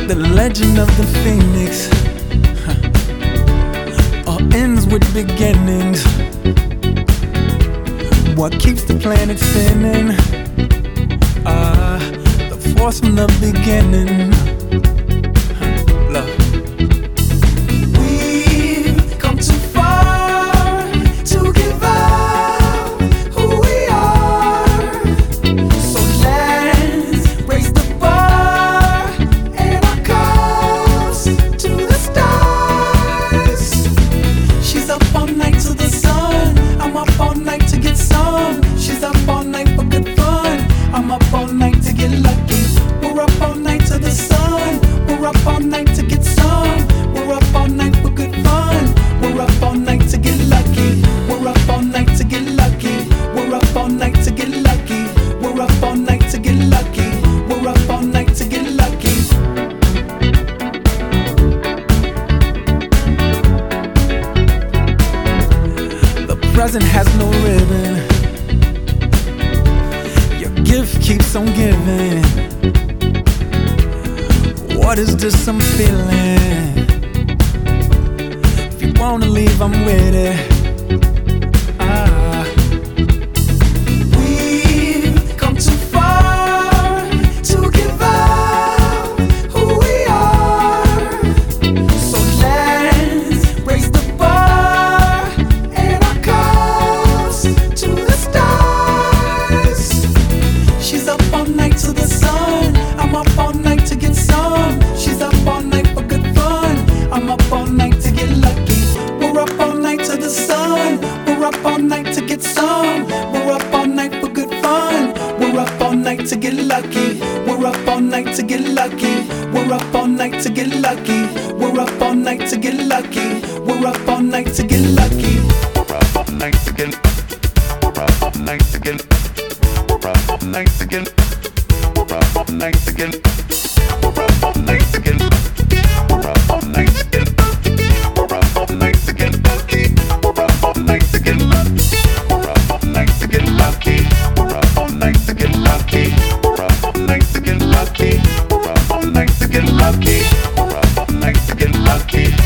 The legend of the phoenix all ends with beginnings. What keeps the planet spinning? The force from the beginning. Love. We've come too far to give up who we are. So let's raise the bar and our cups to the stars. She's up all night to the sun. I'm up all night to get some. She's up all night for good fun. I'm up all night to get lucky. We're up all night to the sun. We're up all night to get some. We're up all night for good fun. We're up all night to get lucky. We're up all night to get lucky. We're up all night to get lucky. We're up all night to get lucky. We're up all night to get lucky. The present has no ribbon. Your gift keeps on giving. What is this I'm feeling? If you wanna leave, I'm with it. We've come too far to give up who we are. So let's raise the bar and our cups to the stars. She's up all night to the sun. I'm up all night to get some. She's up all night for good fun. I'm up all night to get lucky. We're up all night to the sun. We're up all night to get some. We're up all night for good fun. We're up all night to get lucky. We're up all night to get lucky. We're up all night to get lucky. We're up all night to get lucky. We're up all night to get lucky. We're up all night to get. We're up all night to get. We're up all night to get. We're up all night to get. We're up all night to get. We're up all night to get. We're up all night to get lucky. We're up all night to get lucky. We're up all night to get lucky. We're up all night to get lucky. We're up all night to get lucky. We're up all night to get lucky. We're up all night to get lucky.